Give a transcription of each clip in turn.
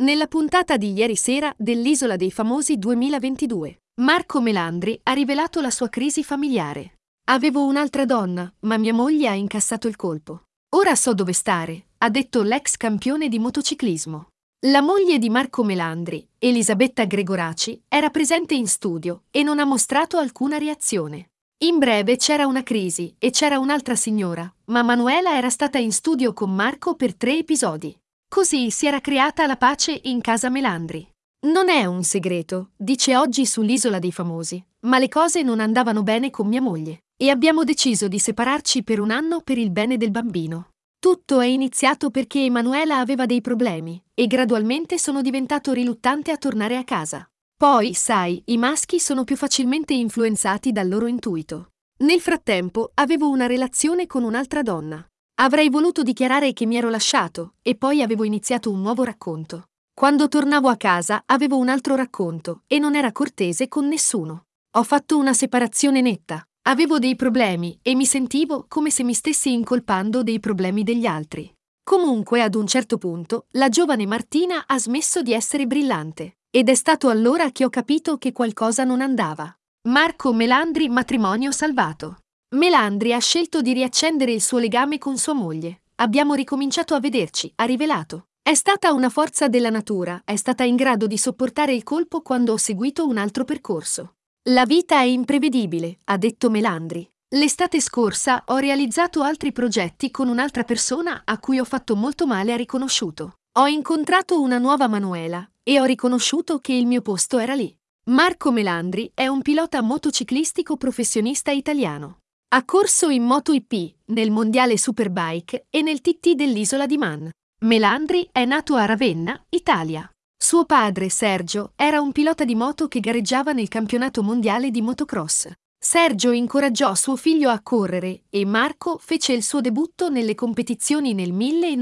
Nella puntata di ieri sera dell'Isola dei Famosi 2022, Marco Melandri ha rivelato la sua crisi familiare. Avevo un'altra donna, ma mia moglie ha incassato il colpo. Ora so dove stare, ha detto l'ex campione di motociclismo. La moglie di Marco Melandri, Elisabetta Gregoraci, era presente in studio e non ha mostrato alcuna reazione. In breve c'era una crisi e c'era un'altra signora, ma Manuela era stata in studio con Marco per 3 episodi. Così si era creata la pace in casa Melandri. Non è un segreto, dice oggi sull'Isola dei Famosi, ma le cose non andavano bene con mia moglie e abbiamo deciso di separarci per 1 anno per il bene del bambino. Tutto è iniziato perché Emanuela aveva dei problemi e gradualmente sono diventato riluttante a tornare a casa. Poi, sai, i maschi sono più facilmente influenzati dal loro intuito. Nel frattempo avevo una relazione con un'altra donna. Avrei voluto dichiarare che mi ero lasciato e poi avevo iniziato un nuovo racconto. Quando tornavo a casa avevo un altro racconto e non era cortese con nessuno. Ho fatto una separazione netta. Avevo dei problemi e mi sentivo come se mi stessi incolpando dei problemi degli altri. Comunque, ad un certo punto, la giovane Martina ha smesso di essere brillante ed è stato allora che ho capito che qualcosa non andava. Marco Melandri, matrimonio salvato. Melandri ha scelto di riaccendere il suo legame con sua moglie. Abbiamo ricominciato a vederci, ha rivelato. È stata una forza della natura, è stata in grado di sopportare il colpo quando ho seguito un altro percorso. La vita è imprevedibile, ha detto Melandri. L'estate scorsa ho realizzato altri progetti con un'altra persona a cui ho fatto molto male, ha riconosciuto. Ho incontrato una nuova Manuela e ho riconosciuto che il mio posto era lì. Marco Melandri è un pilota motociclistico professionista italiano. Ha corso in MotoGP, nel Mondiale Superbike e nel TT dell'Isola di Man. Melandri è nato a Ravenna, Italia. Suo padre, Sergio, era un pilota di moto che gareggiava nel campionato mondiale di motocross. Sergio incoraggiò suo figlio a correre e Marco fece il suo debutto nelle competizioni nel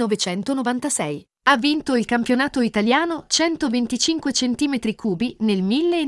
1996. Ha vinto il campionato italiano 125 cm3 nel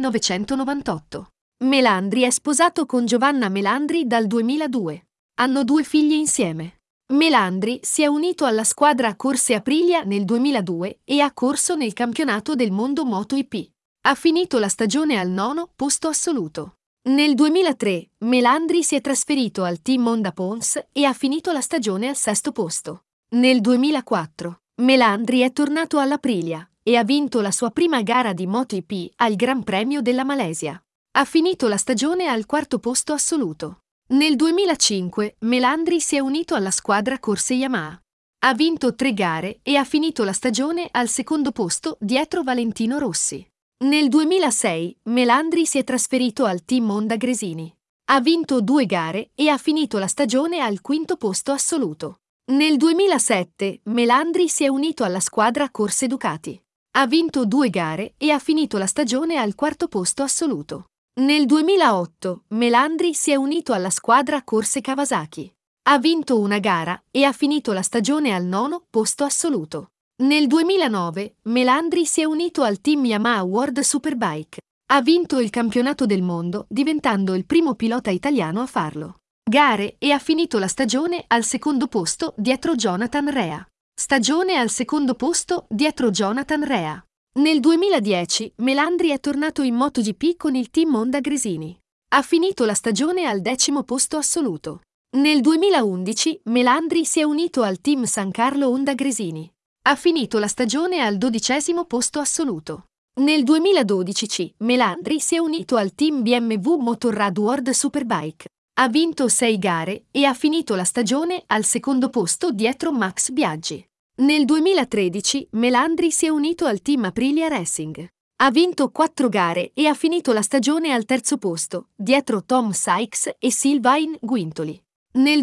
1998. Melandri è sposato con Giovanna Melandri dal 2002. Hanno 2 figli insieme. Melandri si è unito alla squadra Corse Aprilia nel 2002 e ha corso nel campionato del mondo MotoGP. Ha finito la stagione al 9° posto assoluto. Nel 2003 Melandri si è trasferito al team Honda Pons e ha finito la stagione al 6° posto. Nel 2004 Melandri è tornato all'Aprilia e ha vinto la sua prima gara di MotoGP al Gran Premio della Malesia. Ha finito la stagione al 4° posto assoluto. Nel 2005 Melandri si è unito alla squadra Corse Yamaha. Ha vinto 3 gare e ha finito la stagione al 2° posto dietro Valentino Rossi. Nel 2006 Melandri si è trasferito al team Honda Gresini. Ha vinto 2 gare e ha finito la stagione al 5° posto assoluto. Nel 2007 Melandri si è unito alla squadra Corse Ducati. Ha vinto 2 gare e ha finito la stagione al 4° posto assoluto. Nel 2008 Melandri si è unito alla squadra Corse Kawasaki. Ha vinto 1 gara e ha finito la stagione al 9° posto assoluto. Nel 2009 Melandri si è unito al team Yamaha World Superbike. Ha vinto il campionato del mondo diventando il primo pilota italiano a farlo. Gare e ha finito la stagione al 2° posto dietro Jonathan Rea. Stagione al 2° posto dietro Jonathan Rea. Nel 2010 Melandri è tornato in MotoGP con il team Honda Gresini. Ha finito la stagione al 10° posto assoluto. Nel 2011 Melandri si è unito al team San Carlo Honda Gresini. Ha finito la stagione al 12° posto assoluto. Nel 2012 Melandri si è unito al team BMW Motorrad World Superbike. Ha vinto 6 gare e ha finito la stagione al 2° posto dietro Max Biaggi. Nel 2013 Melandri si è unito al team Aprilia Racing. Ha vinto 4 gare e ha finito la stagione al 3° posto, dietro Tom Sykes e Sylvain Guintoli. Nel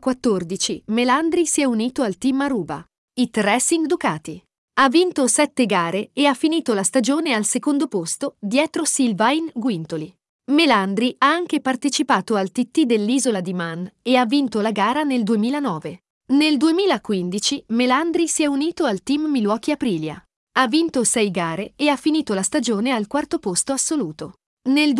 2014 Melandri si è unito al team Aruba, IT Racing Ducati. Ha vinto 7 gare e ha finito la stagione al 2° posto, dietro Sylvain Guintoli. Melandri ha anche partecipato al TT dell'Isola di Man e ha vinto la gara nel 2009. Nel 2015 Melandri si è unito al team Milwaukee Aprilia. Ha vinto 6 gare e ha finito la stagione al 4° posto assoluto. Nel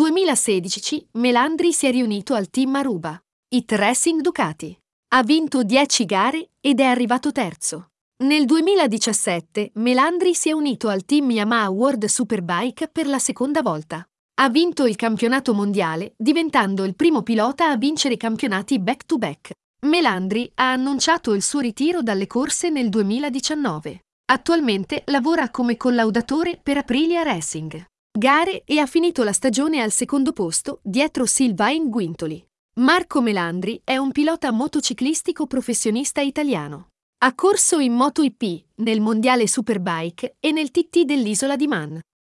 2016 Melandri si è riunito al team Aruba, IT Racing Ducati. Ha vinto 10 gare ed è arrivato 3°. Nel 2017 Melandri si è unito al team Yamaha World Superbike per la seconda volta. Ha vinto il campionato mondiale, diventando il primo pilota a vincere campionati back-to-back. Melandri ha annunciato il suo ritiro dalle corse nel 2019. Attualmente lavora come collaudatore per Aprilia Racing Gare e ha finito la stagione al secondo posto, dietro Sylvain Guintoli. Marco Melandri è un pilota motociclistico professionista italiano. Ha corso in MotoGP, nel Mondiale Superbike e nel TT dell'Isola di Man.